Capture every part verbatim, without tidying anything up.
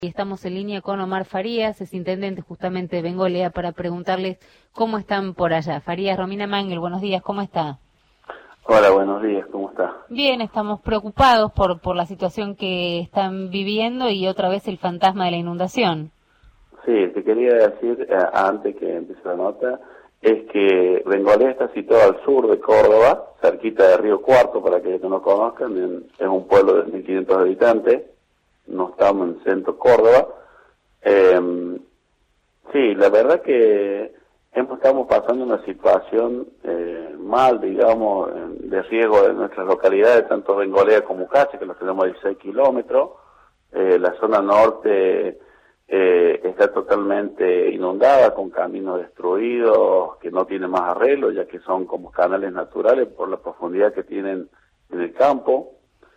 Y estamos en línea con Omar Farías, es intendente justamente de Bengolea, para preguntarles cómo están por allá. Farías, Romina Mangel, buenos días, ¿cómo está? Hola, buenos días, ¿cómo está? Bien, estamos preocupados por, por la situación que están viviendo y otra vez el fantasma de la inundación. Sí, te quería decir, eh, antes que empiece la nota, es que Bengolea está situado al sur de Córdoba, cerquita de Río Cuarto, para que no conozcan, en, es un pueblo de mil quinientos habitantes. No estamos en centro Córdoba. Eh, sí, la verdad que estamos pasando una situación eh, mal, digamos, de riesgo de nuestras localidades, tanto Bengolea como Ucache, que los tenemos a dieciséis kilómetros. Eh, la zona norte eh, está totalmente inundada, con caminos destruidos, que no tienen más arreglo, ya que son como canales naturales por la profundidad que tienen en el campo.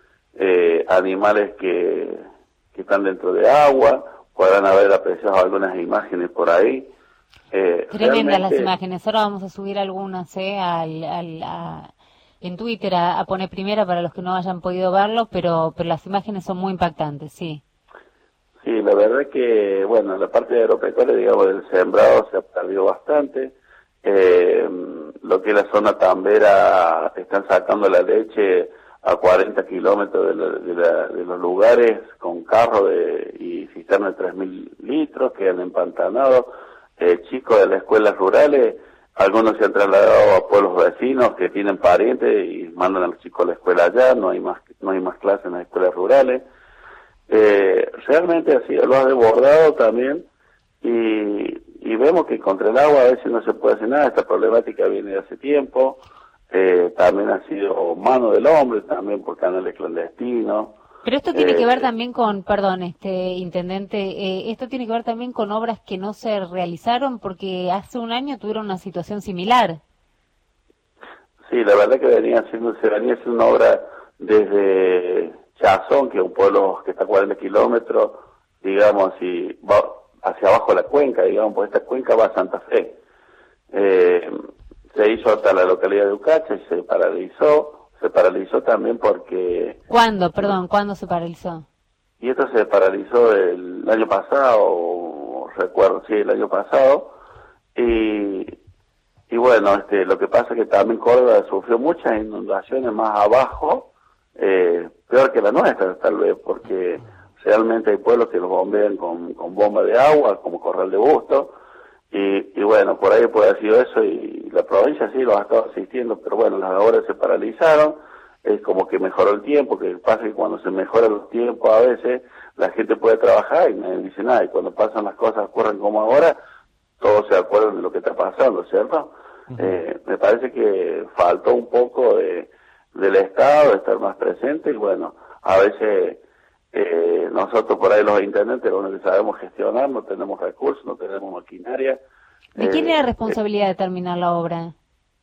Eh, animales que que están dentro de agua, podrán haber apreciado algunas imágenes por ahí. Eh, Tremendas realmente... las imágenes, ahora vamos a subir algunas eh, al, al, a, en Twitter a, a poner primera para los que no hayan podido verlo, pero, pero las imágenes son muy impactantes, sí. Sí, la verdad es que, bueno, la parte agropecuaria, digamos, del sembrado se ha perdido bastante. Eh, lo que es la zona tambera, están sacando la leche a cuarenta kilómetros de, la, de, la, de los lugares con carro de, y cisterna de tres mil litros, que han empantanado. Eh, chicos de las escuelas rurales, algunos se han trasladado a pueblos vecinos que tienen parientes y mandan a los chicos a la escuela allá, no hay más, no hay más clases en las escuelas rurales. Eh, realmente así lo ha desbordado también y, y vemos que contra el agua a veces no se puede hacer nada. Esta problemática viene de hace tiempo. Eh, también ha sido mano del hombre, también por canales clandestinos. Pero esto tiene eh, que ver también con, perdón, este intendente, eh, esto tiene que ver también con obras que no se realizaron, porque hace un año tuvieron una situación similar. Sí, la verdad que venía haciendo, se venía haciendo una obra desde Chazón, que es un pueblo que está a cuarenta kilómetros, digamos, y va hacia abajo de la cuenca, digamos, por esta cuenca va a Santa Fe. Eh, Se hizo hasta la localidad de Ucache y se paralizó, se paralizó también porque... ¿Cuándo, perdón, cuándo se paralizó? Y esto se paralizó el año pasado, recuerdo, sí, el año pasado, y, y bueno, este, lo que pasa es que también Córdoba sufrió muchas inundaciones más abajo, eh, peor que la nuestra tal vez, porque realmente hay pueblos que los bombean con, con bomba de agua, como Corral de Busto. Y, y bueno, por ahí puede haber sido eso y la provincia sí lo ha estado asistiendo, pero bueno, las obras se paralizaron, es como que mejoró el tiempo, que pasa que cuando se mejoran los tiempos a veces la gente puede trabajar y nadie dice nada, y cuando pasan las cosas, ocurren como ahora, todos se acuerdan de lo que está pasando, ¿cierto? Uh-huh. eh, me parece que faltó un poco de, del Estado, de estar más presente, y bueno, a veces... Eh, nosotros por ahí los intendentes, bueno, que sabemos gestionar, no tenemos recursos, no tenemos maquinaria. ¿De quién es la responsabilidad eh, de terminar la obra?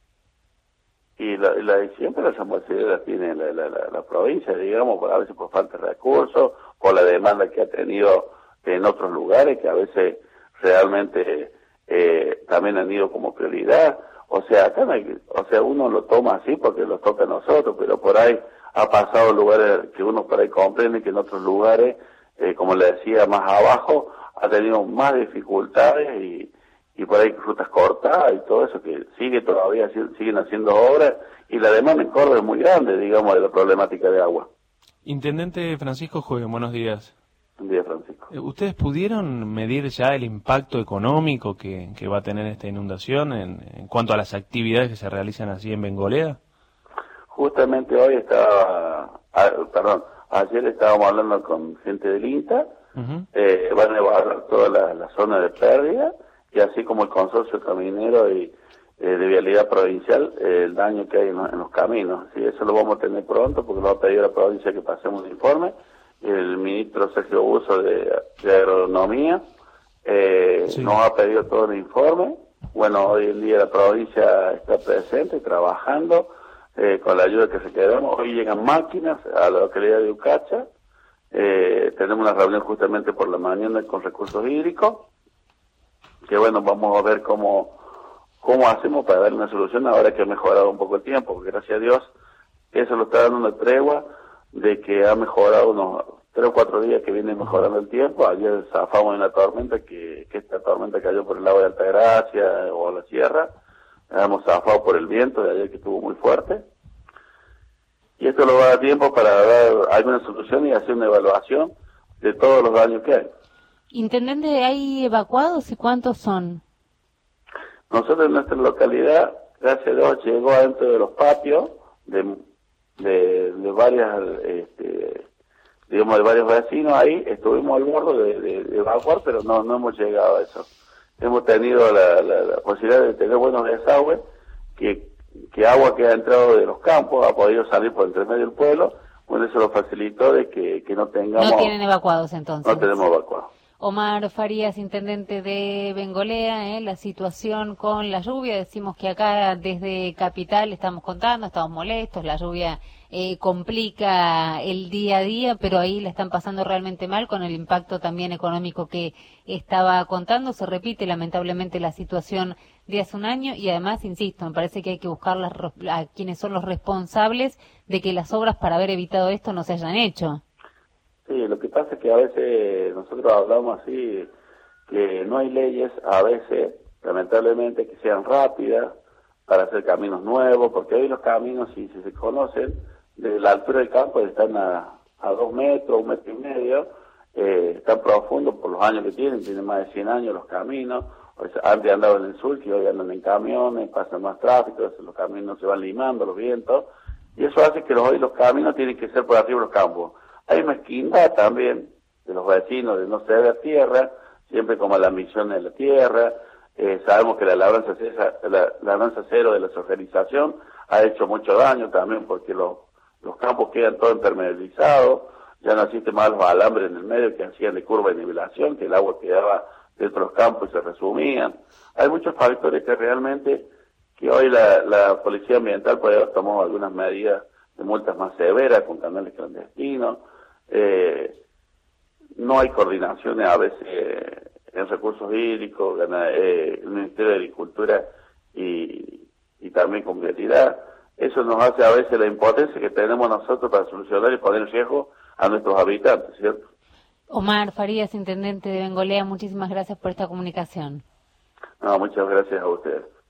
Y la, la, siempre la responsabilidad la tiene la, la, la, la provincia, digamos, a veces por falta de recursos, por la demanda que ha tenido en otros lugares, que a veces realmente eh, también han ido como prioridad. O sea, acá no hay, o sea, uno lo toma así porque lo toca a nosotros, pero por ahí ha pasado lugares que uno por ahí comprende que en otros lugares, eh, como le decía, más abajo, ha tenido más dificultades y, y por ahí rutas cortadas y todo eso, que sigue todavía, siguen haciendo obras, y la demanda en Córdoba es muy grande, digamos, de la problemática de agua. Intendente Francisco Juez, buenos días. Buen día, Francisco. ¿Ustedes pudieron medir ya el impacto económico que, que va a tener esta inundación en, en cuanto a las actividades que se realizan así en Bengolea? Justamente hoy estaba, ah, perdón, ayer estábamos hablando con gente del INTA, uh-huh. eh, van a evaluar toda la, la zona de pérdida, y así como el consorcio caminero y eh, de vialidad provincial, eh, el daño que hay en, en los caminos. Sí, eso lo vamos a tener pronto, porque lo va a pedir a la provincia que pasemos el informe. El ministro Sergio Buso de, de Agronomía eh, sí. nos ha pedido todo el informe. Bueno, hoy en día la provincia está presente, trabajando, Eh, con la ayuda que se quedamos. Hoy llegan máquinas a la localidad de Ucache, eh, tenemos una reunión justamente por la mañana con recursos hídricos, que bueno, vamos a ver cómo cómo hacemos para darle una solución ahora que ha mejorado un poco el tiempo, porque gracias a Dios eso lo está dando una tregua de que ha mejorado unos tres o cuatro días que viene mejorando el tiempo. Ayer zafamos de una tormenta, que, que esta tormenta cayó por el lado de Altagracia o la sierra. Hemos zafado por el viento de ayer, que estuvo muy fuerte. Y esto lo va a dar tiempo para dar alguna solución y hacer una evaluación de todos los daños que hay. Intendente, ¿hay evacuados y cuántos son? Nosotros en nuestra localidad, gracias a Dios, llegó adentro de los patios de, de, de varias, este, digamos, de varios vecinos ahí. Estuvimos al borde de, de, de evacuar, pero no, no hemos llegado a eso. Hemos tenido la, la, la posibilidad de tener buenos desagües, que que agua que ha entrado de los campos ha podido salir por entre medio del pueblo. Bueno, eso lo facilitó de que, que no tengamos... No tienen evacuados entonces. No tenemos evacuados. Omar Farías, intendente de Bengolea, ¿eh? La situación con la lluvia, decimos que acá desde Capital estamos contando, estamos molestos, la lluvia eh, complica el día a día, pero ahí la están pasando realmente mal con el impacto también económico que estaba contando. Se repite lamentablemente la situación de hace un año y además, insisto, me parece que hay que buscar las, a quienes son los responsables de que las obras para haber evitado esto no se hayan hecho. Sí, lo que pasa es que a veces nosotros hablamos así, que no hay leyes, a veces, lamentablemente, que sean rápidas para hacer caminos nuevos, porque hoy los caminos, si, si se conocen, de la altura del campo están a, a dos metros, un metro y medio, eh, están profundos por los años que tienen, tienen más de cien años los caminos. O sea, antes andaban en el sur, que hoy andan en camiones, pasan más tráfico, los caminos se van limando, los vientos, y eso hace que los, hoy los caminos tienen que ser por arriba de los campos. Hay mezquindad también de los vecinos de no ceder tierra, siempre como la misión de la tierra. Eh, sabemos que la labranza, la labranza cero de la organización ha hecho mucho daño también, porque los, los campos quedan todos impermeabilizados, ya no existen más los alambres en el medio que hacían de curva de nivelación, que el agua quedaba dentro de los campos y se resumían. Hay muchos factores que realmente, que hoy la, la Policía Ambiental puede haber tomado algunas medidas de multas más severas con canales clandestinos. Eh, no hay coordinaciones a veces eh, en recursos hídricos, eh, el Ministerio de Agricultura y, y también con vialidad. Eso nos hace a veces la impotencia que tenemos nosotros para solucionar y poner en riesgo a nuestros habitantes, ¿cierto? Omar Farías, intendente de Bengolea, muchísimas gracias por esta comunicación. No, muchas gracias a ustedes.